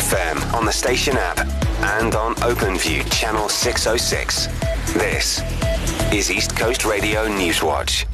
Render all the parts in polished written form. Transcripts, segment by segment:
FM on the station app and on OpenView channel 606. This is East Coast Radio Newswatch.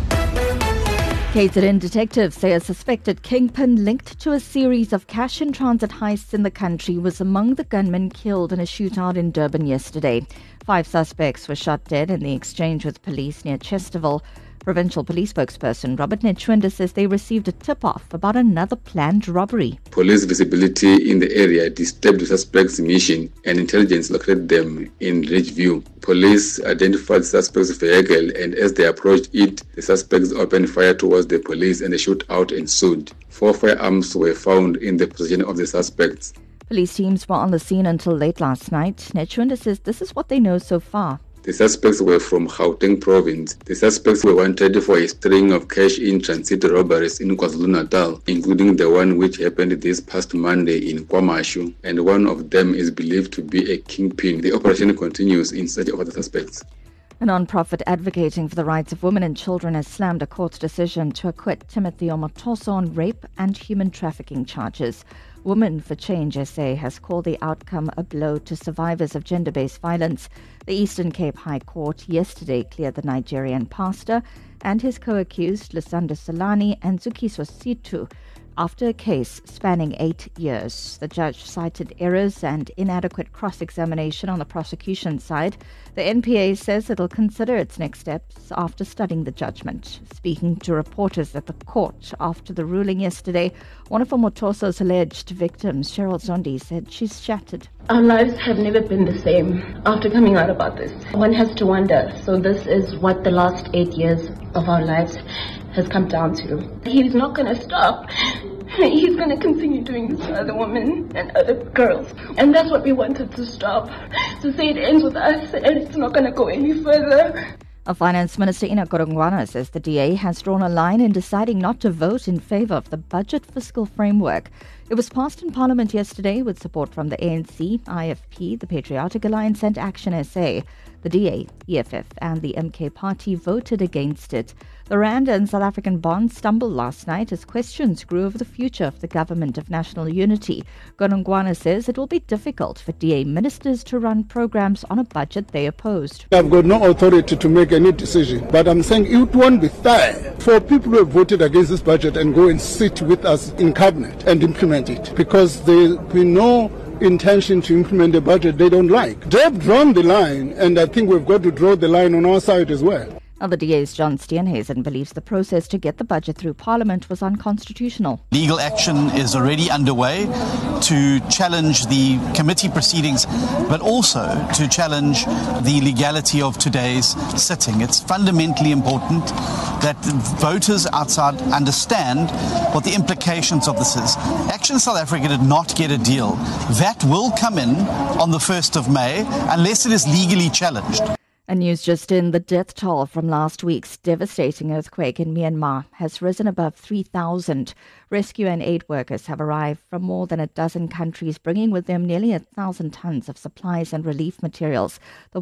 KZN detectives say a suspected kingpin linked to a series of cash-in-transit heists in the country was among the gunmen killed in a shootout in Durban yesterday. 5 suspects were shot dead in the exchange with police near Chesterville. Provincial Police spokesperson Robert Netshwinde says they received a tip-off about another planned robbery. Police visibility in the area disturbed the suspects' mission and intelligence located them in Ridgeview. Police identified the suspect's vehicle and as they approached it, the suspects opened fire towards the police and a shootout ensued. 4 firearms were found in the possession of the suspects. Police teams were on the scene until late last night. Netshwinde says this is what they know so far. The suspects were from Gauteng province. The suspects were wanted for a string of cash-in-transit robberies in KwaZulu-Natal, including the one which happened this past Monday in KwaMashu, and one of them is believed to be a kingpin. The operation continues in search of other suspects. A non-profit advocating for the rights of women and children has slammed a court's decision to acquit Timothy Omotoso on rape and human trafficking charges. Women for Change SA has called the outcome a blow to survivors of gender-based violence. The Eastern Cape High Court yesterday cleared the Nigerian pastor and his co-accused Lusanda Solani and Zukiswa Situ after a case spanning 8 years. The judge cited errors and inadequate cross-examination on the prosecution side. The NPA says it'll consider its next steps after studying the judgment. Speaking to reporters at the court after the ruling yesterday, one of Omotoso's alleged victims, Cheryl Zondi, said she's shattered. Our lives have never been the same after coming out about this. One has to wonder, so this is what the last 8 years of our lives has come down to. He's not going to stop. He's going to continue doing this to other women and other girls. And that's what we wanted to stop. To say it ends with us and it's not going to go any further. Our Finance Minister Ina Godongwana says the DA has drawn a line in deciding not to vote in favour of the budget fiscal framework. It was passed in Parliament yesterday with support from the ANC, IFP, the Patriotic Alliance and Action SA. The DA, EFF and the MK Party voted against it. The Rand and South African bonds stumbled last night as questions grew over the future of the Government of National Unity. Godongwana says it will be difficult for DA ministers to run programs on a budget they opposed. I've got no authority to make any decision, but I'm saying it won't be fair for people who have voted against this budget and go and sit with us in cabinet and implement it, because there'll be no intention to implement a budget they don't like. They've drawn the line, and I think we've got to draw the line on our side as well. Now, the DA's John Steenhuisen believes the process to get the budget through Parliament was unconstitutional. Legal action is already underway to challenge the committee proceedings, but also to challenge the legality of today's sitting. It's fundamentally important that voters outside understand what the implications of this is. Action South Africa did not get a deal. That will come in on the 1st of May unless it is legally challenged. And news just in, the death toll from last week's devastating earthquake in Myanmar has risen above 3,000. Rescue and aid workers have arrived from more than a dozen countries, bringing with them nearly 1,000 tons of supplies and relief materials. The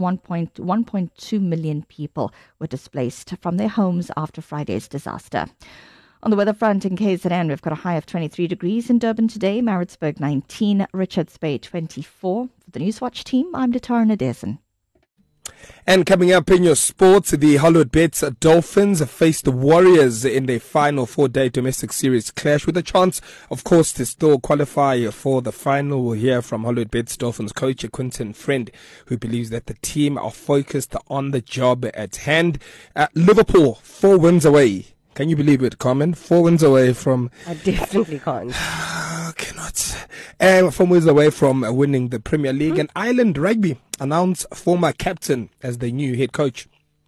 1.2 million people were displaced from their homes after Friday's disaster. On the weather front in KZN, we've got a high of 23 degrees in Durban today, Maritzburg 19, Richards Bay 24. For the Newswatch team, I'm Datara Nadesan. And coming up in your sports, the Hollywoodbets Dolphins face the Warriors in their final 4-day domestic series clash with a chance, of course, to still qualify for the final. We'll hear from Hollywoodbets Dolphins coach Quinton Friend, who believes that the team are focused on the job at hand. Liverpool, 4 wins away. Can you believe it, Carmen? 4 wins away from... I definitely can't. Cannot. 4 wins away from winning the Premier League. And Ireland Rugby announced former captain as the new head coach.